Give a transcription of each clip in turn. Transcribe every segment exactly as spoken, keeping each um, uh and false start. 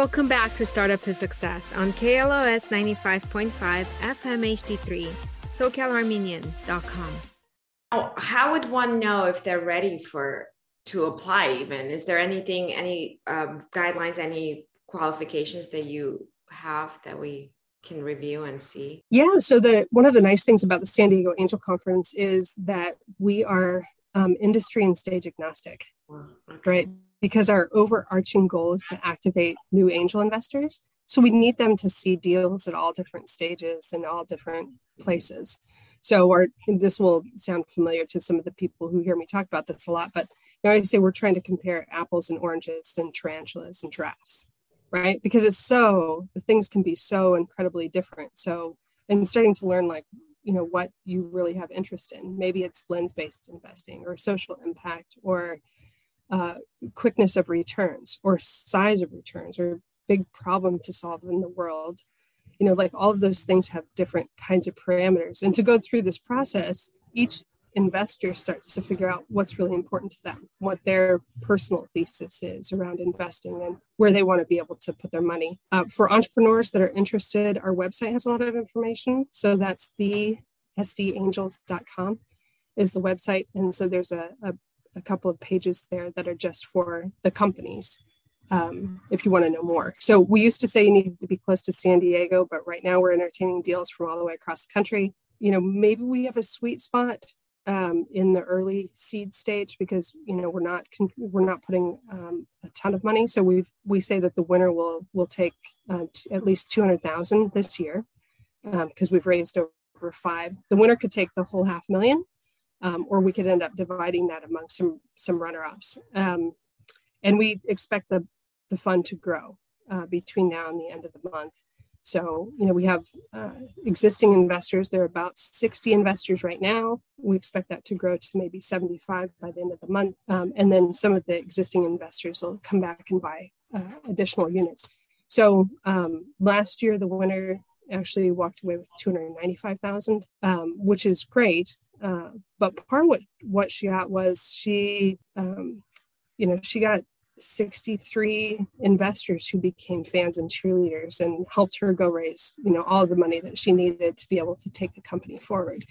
Welcome back to Startup to Success on K L O S ninety-five point five F M H D three, SoCal Armenian dot com. Oh, how would one know if they're ready for to apply even? Is there anything, any um, guidelines, any qualifications that you have that we can review and see? Yeah, so the one of the nice things about the San Diego Angel Conference is that we are um, industry and stage agnostic, Wow, okay. right? Because our overarching goal is to activate new angel investors. So we need them to see deals at all different stages and all different places. So our, this will sound familiar to some of the people who hear me talk about this a lot, but you know, I say we're trying to compare apples and oranges and tarantulas and giraffes, right? Because it's so, the things can be so incredibly different. So, and starting to learn like, you know, what you really have interest in. Maybe it's lens-based investing or social impact or uh, quickness of returns or size of returns or big problem to solve in the world. You know, like all of those things have different kinds of parameters. And to go through this process, each investor starts to figure out what's really important to them, what their personal thesis is around investing and where they want to be able to put their money. Uh, for entrepreneurs that are interested, our website has a lot of information. So that's the S D angels dot com is the website. And so there's a, a, a couple of pages there that are just for the companies. Um, if you want to know more. So we used to say you needed to be close to San Diego, but right now we're entertaining deals from all the way across the country. You know, maybe we have a sweet spot um, in the early seed stage because, you know, we're not we're not putting um, a ton of money. So we we say that the winner will will take uh, t- at least two hundred thousand this year because um, we've raised over five. The winner could take the whole half million, um, or we could end up dividing that among some some runner-ups. Um, and we expect the the fund to grow uh, between now and the end of the month. So, you know, we have uh, existing investors. There are about sixty investors right now. We expect that to grow to maybe seventy-five by the end of the month. Um, and then some of the existing investors will come back and buy uh, additional units. So um, last year, the winner actually walked away with two hundred ninety-five thousand dollars, um, which is great. Uh, but part of what, what she got was she, um, you know, she got sixty-three investors who became fans and cheerleaders and helped her go raise, you know, all the money that she needed to be able to take the company forward.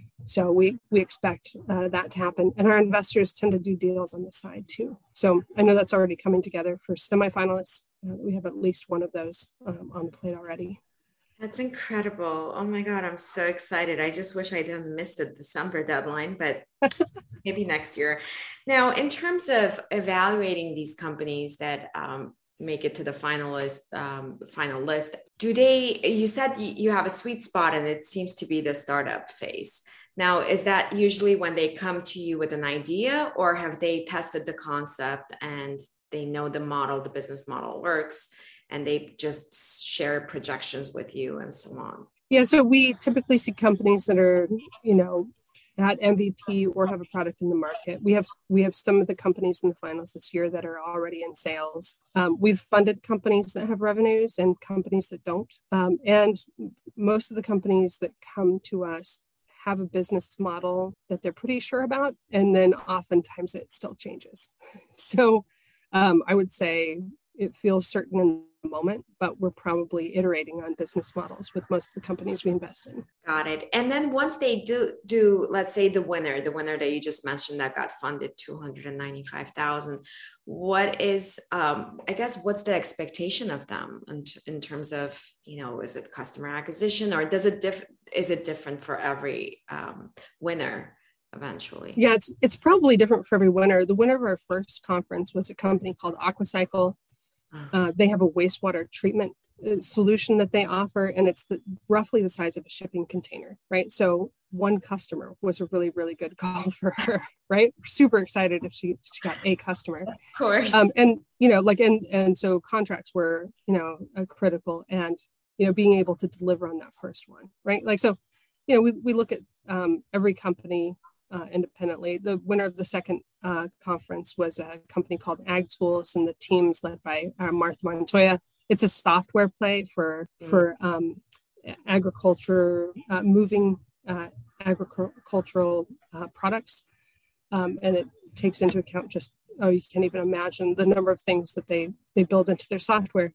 So we we expect uh, that to happen. And our investors tend to do deals on the side too. So I know that's already coming together for semifinalists. Uh, we have at least one of those um, on the plate already. That's incredible. Oh my God, I'm so excited. I just wish I didn't miss the December deadline, but maybe next year. Now, in terms of evaluating these companies that um, make it to the finalist, um, final list, do they, you said you have a sweet spot and it seems to be the startup phase. Now, is that usually when they come to you with an idea, or have they tested the concept and they know the model, the business model works, and they just share projections with you and so on? Yeah, so we typically see companies that are, you know, at M V P or have a product in the market. We have we have some of the companies in the finals this year that are already in sales. Um, we've funded companies that have revenues and companies that don't. Um, and most of the companies that come to us have a business model that they're pretty sure about, and then oftentimes it still changes. So um, I would say it feels certain in the moment, but we're probably iterating on business models with most of the companies we invest in. Got it. And then once they do, do let's say the winner, the winner that you just mentioned that got funded two hundred ninety-five thousand, what is, um, I guess, what's the expectation of them in, in terms of, you know, is it customer acquisition, or does it diff- is it different for every um, winner? Eventually. Yeah, it's it's probably different for every winner. The winner of our first conference was a company called Aquacycle. Uh, they have a wastewater treatment solution that they offer, and it's the, roughly the size of a shipping container, right? So one customer was a really, really good call for her, right? Super excited if she, she got a customer. Of course. Um, and, you know, like, and, and so contracts were, you know, uh, critical, and, you know, being able to deliver on that first one, right? Like, so, you know, we, we look at um, every company Uh, independently. The winner of the second uh, conference was a company called Ag Tools, and the team's led by uh, Martha Montoya. It's a software play for mm. for um, agriculture, uh, moving uh, agricultural uh, products, um, and it takes into account just oh, you can't even imagine the number of things that they they build into their software.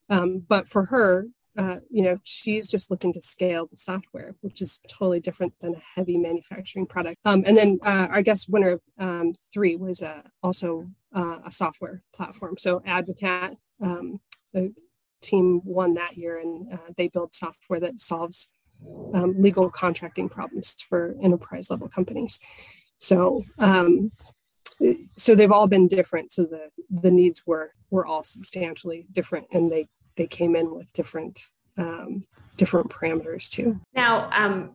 Um, but for her, uh, you know, she's just looking to scale the software, which is totally different than a heavy manufacturing product. Um, and then uh, our guest winner of um, three was uh, also uh, a software platform. So Advocat, um, the team won that year, and uh, they build software that solves um, legal contracting problems for enterprise level companies. So, um, so they've all been different. So the the needs were were all substantially different, and they they came in with different um, different parameters too. Now, um,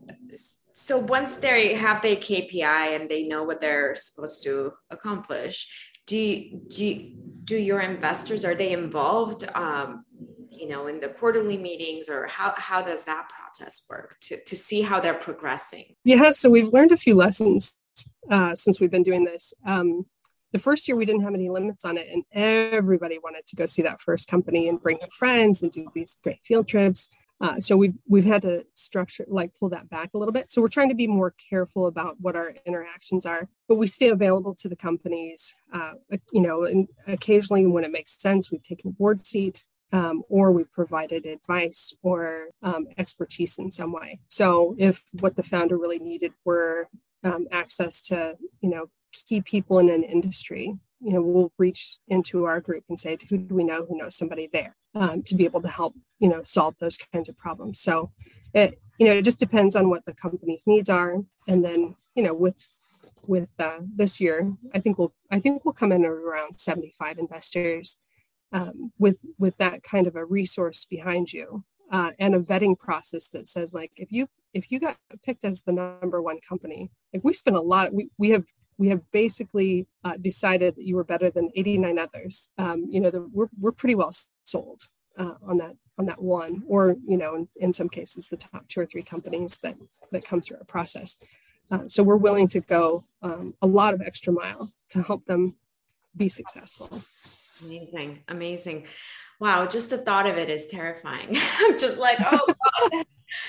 so once they have their K P I and they know what they're supposed to accomplish, do you, do you, do your investors, are they involved, um, you know, in the quarterly meetings, or how how does that process work to to see how they're progressing? Yeah, so we've learned a few lessons uh, since we've been doing this. Um, The first year we didn't have any limits on it, and everybody wanted to go see that first company and bring their friends and do these great field trips. Uh, so we've we've had to structure, like pull that back a little bit. So we're trying to be more careful about what our interactions are, but we stay available to the companies. Uh, you know, and occasionally when it makes sense, we've taken a board seat, um, or we've provided advice or um, expertise in some way. So if what the founder really needed were um, access to, you know, key people in an industry, you know, we'll reach into our group and say, who do we know who knows somebody there, um, to be able to help, you know, solve those kinds of problems. So it, you know, it just depends on what the company's needs are. And then, you know, with, with uh, this year, I think we'll, I think we'll come in at around seventy-five investors um, with, with that kind of a resource behind you uh, and a vetting process that says, like, if you, if you got picked as the number one company, like we spent a lot, we, we have, we have basically uh, decided that you were better than eighty-nine others. Um, you know, the, we're we're pretty well sold uh, on that on that one, or you know, in, in some cases, the top two or three companies that that come through our process. Uh, so we're willing to go um, a lot of extra mile to help them be successful. Amazing, amazing! Wow, just the thought of it is terrifying. I'm just like, oh God.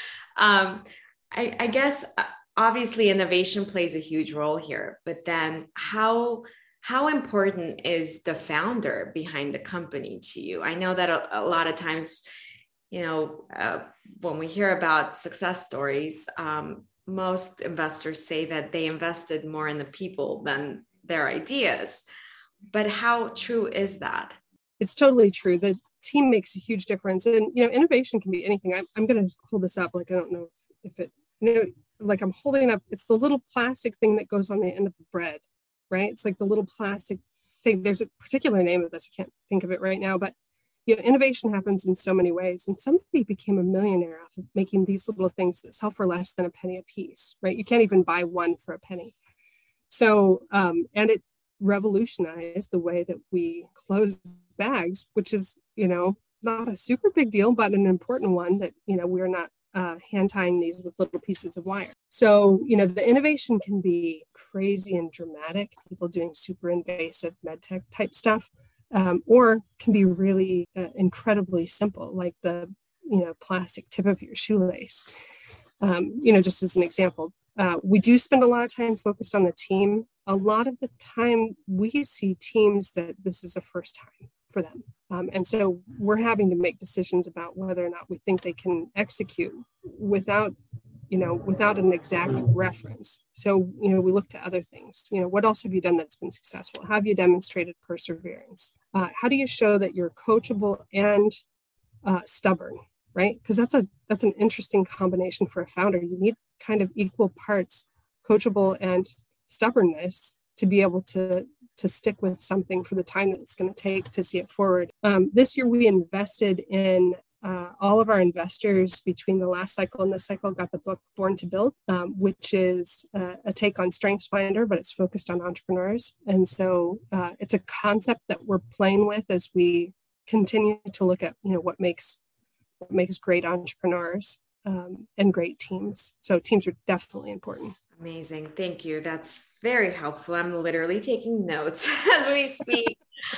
um, I, I guess. Uh, Obviously, innovation plays a huge role here, but then how how important is the founder behind the company to you? I know that a, a lot of times, you know, uh, when we hear about success stories, um, most investors say that they invested more in the people than their ideas. But how true is that? It's totally true. The team makes a huge difference, and you know, innovation can be anything. I'm I'm going to hold this up, like I don't know if it, you know. Like I'm holding up, it's the little plastic thing that goes on the end of the bread, right? It's like the little plastic thing. There's a particular name of this. I can't think of it right now, but you know, innovation happens in so many ways. And somebody became a millionaire off of making these little things that sell for less than a penny a piece, right? You can't even buy one for a penny. So, um, and it revolutionized the way that we close bags, which is, you know, not a super big deal, but an important one that, you know, we're not Uh, hand tying these with little pieces of wire. So, you know, the innovation can be crazy and dramatic, people doing super invasive med tech type stuff, um, or can be really uh, incredibly simple, like the, you know, plastic tip of your shoelace. Um, you know, just as an example, uh, we do spend a lot of time focused on the team. A lot of the time we see teams that this is a first time for them. Um, and so we're having to make decisions about whether or not we think they can execute without, you know, without an exact reference. So, you know, we look to other things. You know, what else have you done that's been successful? Have you demonstrated perseverance? Uh, how do you show that you're coachable and uh, stubborn, right? Because that's a that's an interesting combination for a founder. You need kind of equal parts coachable and stubbornness to be able to to stick with something for the time that it's going to take to see it forward. Um, this year, we invested in uh, all of our investors between the last cycle and this cycle got the book Born to Build, um, which is uh, a take on StrengthsFinder, but it's focused on entrepreneurs. And so uh, it's a concept that we're playing with as we continue to look at, you know, what makes what makes great entrepreneurs um, and great teams. So teams are definitely important. Amazing. Thank you. That's very helpful. I'm literally taking notes as we speak.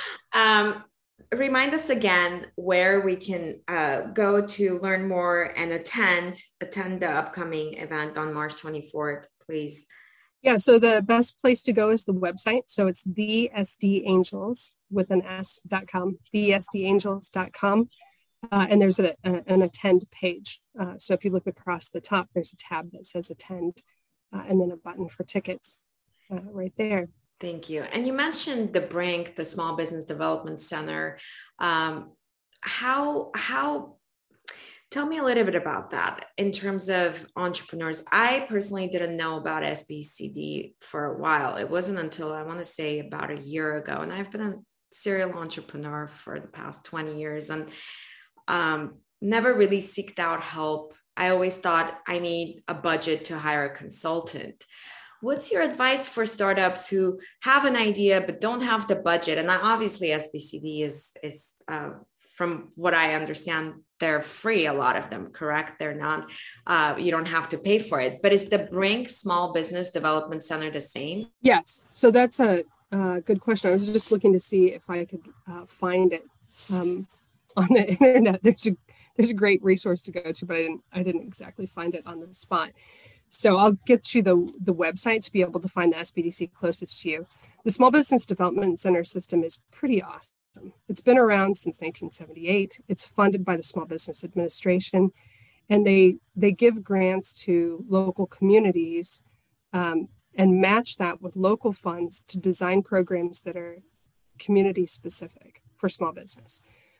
um, remind us again where we can uh, go to learn more and attend attend the upcoming event on March twenty-fourth, please. Yeah, so the best place to go is the website. So it's the S D Angels with an S dot com, the S D Angels dot com. Uh, and there's a, a, an attend page. Uh, so if you look across the top, there's a tab that says attend, uh, and then a button for tickets uh, right there. Thank you. And you mentioned the Brink, the Small Business Development Center. Um, how, how, tell me a little bit about that in terms of entrepreneurs. I personally didn't know about S B C D for a while. It wasn't until I want to say about a year ago. And I've been a serial entrepreneur for the past twenty years and um, never really seeked out help. I always thought I need a budget to hire a consultant. What's your advice for startups who have an idea but don't have the budget? And obviously S B C D is, is uh, from what I understand, they're free, a lot of them, correct? They're not, uh, you don't have to pay for it. But is the Brink Small Business Development Center the same? Yes. So that's a uh, good question. I was just looking to see if I could uh, find it um, on the internet. There's a there's a great resource to go to, but I didn't I didn't exactly find it on the spot. So I'll get you the, the website to be able to find the S B D C closest to you. The Small Business Development Center system is pretty awesome. It's been around since nineteen seventy-eight. It's funded by the Small Business Administration, and they they give grants to local communities um, and match that with local funds to design programs that are community specific for small business.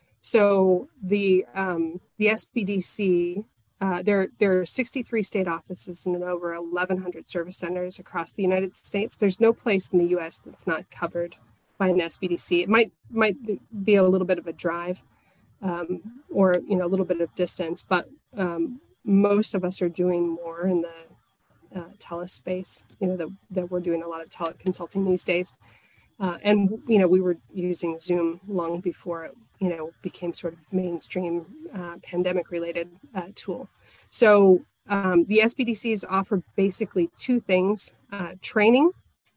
So the um, the S B D C, uh, there, there are sixty-three state offices and over eleven hundred service centers across the United States. There's no place in the U S that's not covered by an S B D C. It might might be a little bit of a drive um, or you know a little bit of distance, but um, most of us are doing more in the uh, telespace. You know that that we're doing a lot of teleconsulting these days, uh, and you know we were using Zoom long before it you know became sort of mainstream uh, pandemic related uh, tool. So um, the S B D Cs offer basically two things: uh, training.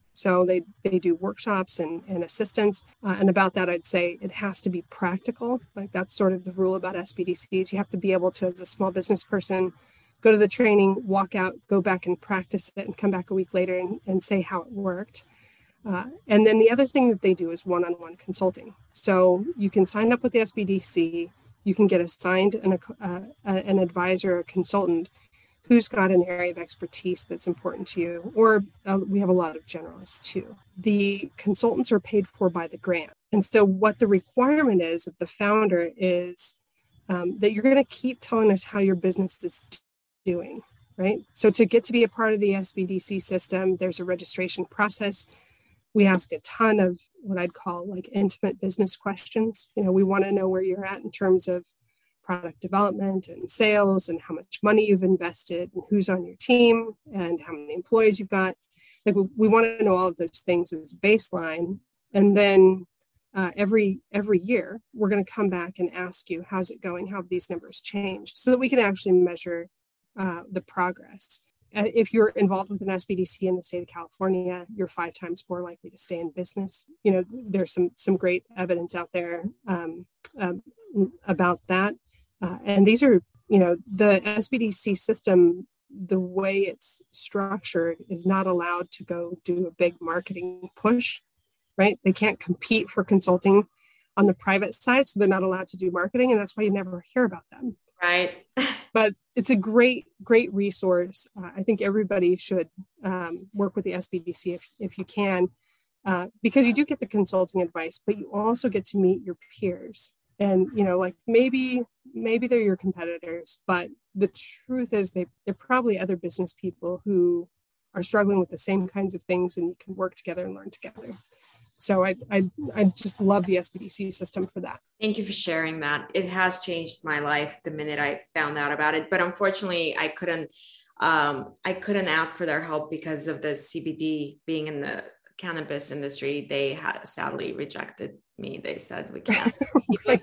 So they, they do workshops and, and assistance. Uh, and about that, I'd say it has to be practical. Like that's sort of the rule about S B D Cs. You have to be able to, as a small business person, go to the training, walk out, go back and practice it and come back a week later and, and say how it worked. Uh, and then the other thing that they do is one-on-one consulting. So you can sign up with the S B D C. You can get assigned an, uh, an advisor or consultant who's got an area of expertise that's important to you, or uh, we have a lot of generalists too. The consultants are paid for by the grant. And so what the requirement is of the founder is um, that you're gonna keep telling us how your business is doing, right? So to get to be a part of the S B D C system, there's a registration process. We ask a ton of what I'd call like intimate business questions. You know, we wanna know where you're at in terms of product development and sales and how much money you've invested and who's on your team and how many employees you've got. Like we, we want to know all of those things as baseline. And then uh, every every year, we're going to come back and ask you, how's it going? How have these numbers changed? So that we can actually measure uh, the progress. Uh, if you're involved with an S B D C in the state of California, you're five times more likely to stay in business. You know, there's some some great evidence out there um, um, about that. Uh, and these are, you know, the S B D C system, the way it's structured is not allowed to go do a big marketing push, right? They can't compete for consulting on the private side, so they're not allowed to do marketing, and that's why you never hear about them. Right. But it's a great, great resource. Uh, I think everybody should um, work with the S B D C if, if you can, uh, because you do get the consulting advice, but you also get to meet your peers. And, you know, like maybe, maybe they're your competitors, but the truth is they, they're probably other business people who are struggling with the same kinds of things, and you can work together and learn together. So I, I, I just love the S B D C system for that. Thank you for sharing that. It has changed my life the minute I found out about it, but unfortunately I couldn't, um, I couldn't ask for their help because of the C B D being in the cannabis industry. They had sadly rejected me. They said we can't. Right.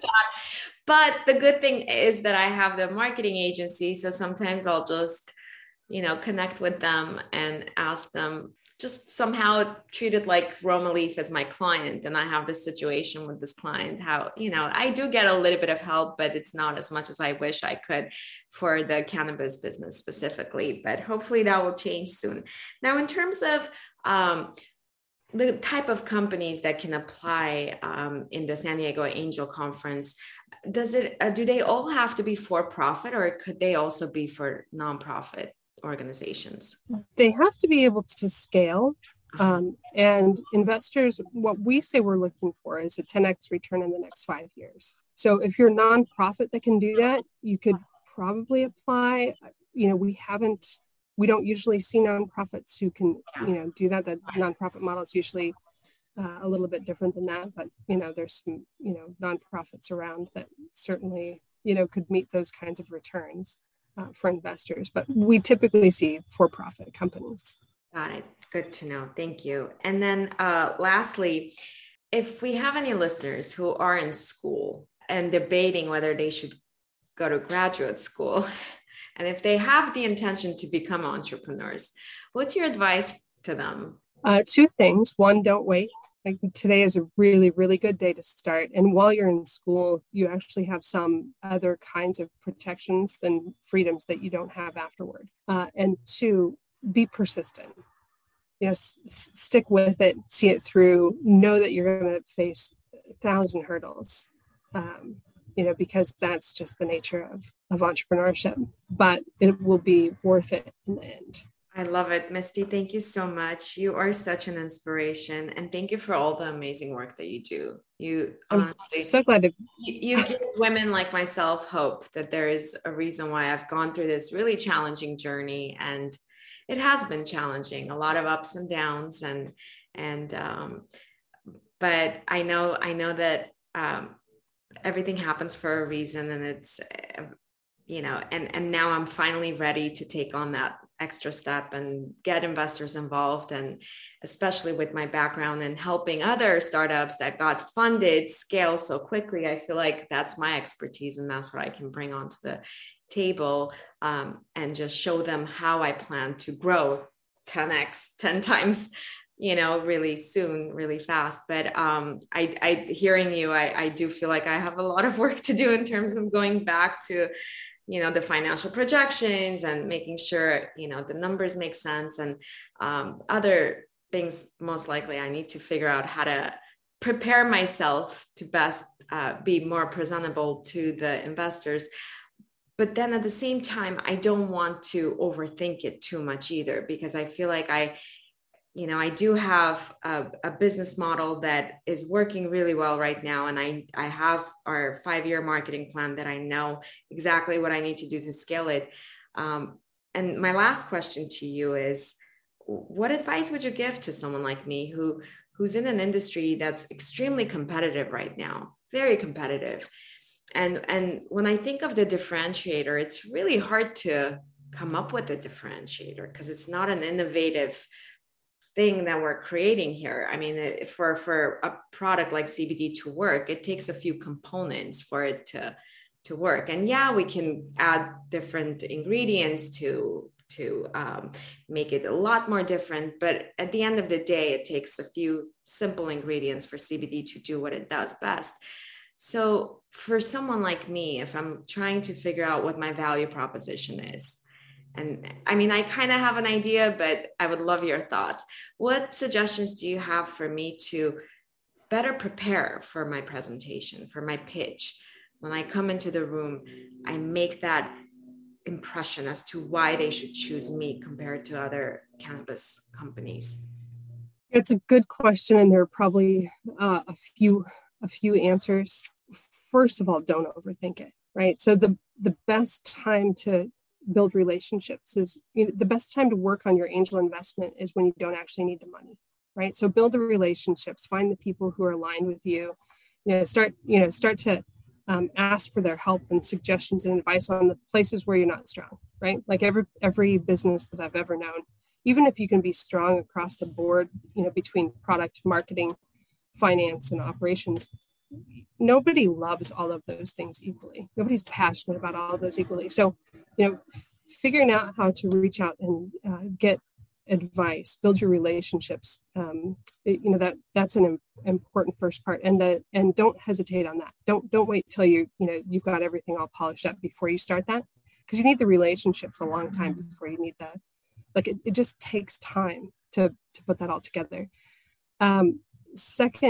But the good thing is that I have the marketing agency. So sometimes I'll just, you know, connect with them and ask them, just somehow treat it like Roma Leaf as my client. And I have this situation with this client, how, you know, I do get a little bit of help, but it's not as much as I wish I could for the cannabis business specifically, but hopefully that will change soon. Now, in terms of, um, the type of companies that can apply um, in the San Diego Angel Conference, does it, uh, do they all have to be for profit, or could they also be for nonprofit organizations? They have to be able to scale. Um, and investors, what we say we're looking for is a ten x return in the next five years. So if you're a nonprofit that can do that, you could probably apply. You know, we haven't, we don't usually see nonprofits who can, you know, do that. The nonprofit model is usually uh, a little bit different than that. But, you know, there's some, you know, nonprofits around that certainly, you know, could meet those kinds of returns uh, for investors. But we typically see for-profit companies. Got it. Good to know. Thank you. And then uh, lastly, if we have any listeners who are in school and debating whether they should go to graduate school, and if they have the intention to become entrepreneurs, what's your advice to them? Uh, two things. One, don't wait. Like today is a really, really good day to start. And while you're in school, you actually have some other kinds of protections and freedoms that you don't have afterward. Uh, and two, be persistent. You know, s- stick with it, see it through, know that you're going to face a thousand hurdles, um, you know, because that's just the nature of, of entrepreneurship, but it will be worth it in the end. I love it. Misty, thank you so much. You are such an inspiration, and thank you for all the amazing work that you do. You honestly, I'm so glad to... you, you give women like myself hope that there is a reason why I've gone through this really challenging journey, and it has been challenging, a lot of ups and downs, and and um, but I know I know that um, everything happens for a reason, and it's uh, you know, and and now I'm finally ready to take on that extra step and get investors involved, and especially with my background in helping other startups that got funded scale so quickly, I feel like that's my expertise, and that's what I can bring onto the table, um, and just show them how I plan to grow ten x, ten times, you know, really soon, really fast. But um, I, I, hearing you, I, I do feel like I have a lot of work to do in terms of going back to, you know, the financial projections and making sure, you know, the numbers make sense, and um, other things. Most likely I need to figure out how to prepare myself to best uh, be more presentable to the investors. But then at the same time, I don't want to overthink it too much either, because I feel like I, you know, I do have a, a business model that is working really well right now. And I, I have our five-year marketing plan that I know exactly what I need to do to scale it. Um, and my last question to you is, what advice would you give to someone like me who, who's in an industry that's extremely competitive right now, very competitive? And, and when I think of the differentiator, it's really hard to come up with a differentiator because it's not an innovative thing that we're creating here. I mean, for, for a product like C B D to work, it takes a few components for it to, to work. And yeah, we can add different ingredients to, to um, make it a lot more different. But at the end of the day, it takes a few simple ingredients for C B D to do what it does best. So for someone like me, if I'm trying to figure out what my value proposition is, and I mean, I kind of have an idea, but I would love your thoughts. What suggestions do you have for me to better prepare for my presentation, for my pitch? When I come into the room, I make that impression as to why they should choose me compared to other cannabis companies. It's a good question, and there are probably uh, a few a few answers. First of all, don't overthink it, right? So the the best time to build relationships is, you know, the best time to work on your angel investment is when you don't actually need the money, right? So build the relationships, find the people who are aligned with you, you know, start, you know, start to um, ask for their help and suggestions and advice on the places where you're not strong, right? Like every, every business that I've ever known, even if you can be strong across the board, you know, between product, marketing, finance, and operations, nobody loves all of those things equally. Nobody's passionate about all of those equally. So, you know, figuring out how to reach out and uh, get advice, build your relationships, um, it, you know, that that's an im- important first part. And the and don't hesitate on that. Don't don't wait till you you know you've got everything all polished up before you start that, because you need the relationships a long time before you need that. Like it, it just takes time to to put that all together. Um, second.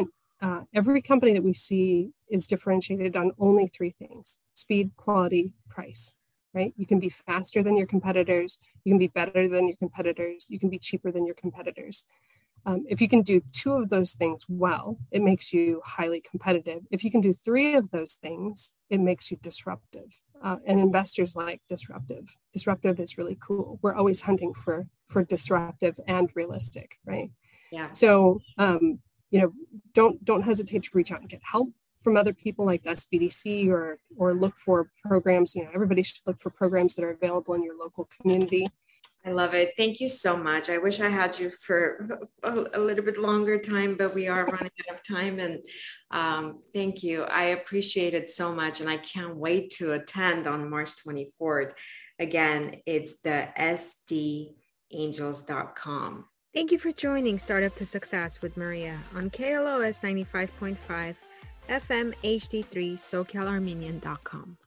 uh, every company that we see is differentiated on only three things: speed, quality, price, right? You can be faster than your competitors. You can be better than your competitors. You can be cheaper than your competitors. Um, if you can do two of those things well, it makes you highly competitive. If you can do three of those things, it makes you disruptive. Uh, and investors like disruptive. Disruptive is really cool. We're always hunting for, for disruptive and realistic, right? Yeah. So, um, you know, don't don't hesitate to reach out and get help from other people like the S B D C, or or look for programs. You know, everybody should look for programs that are available in your local community. I love it. Thank you so much. I wish I had you for a, a little bit longer time, but we are running out of time. And um, thank you. I appreciate it so much. And I can't wait to attend on March twenty-fourth. Again, it's the S D angels dot com. Thank you for joining Startup to Success with Maria on K L O S ninety-five point five F M H D three, SoCal Armenian dot com.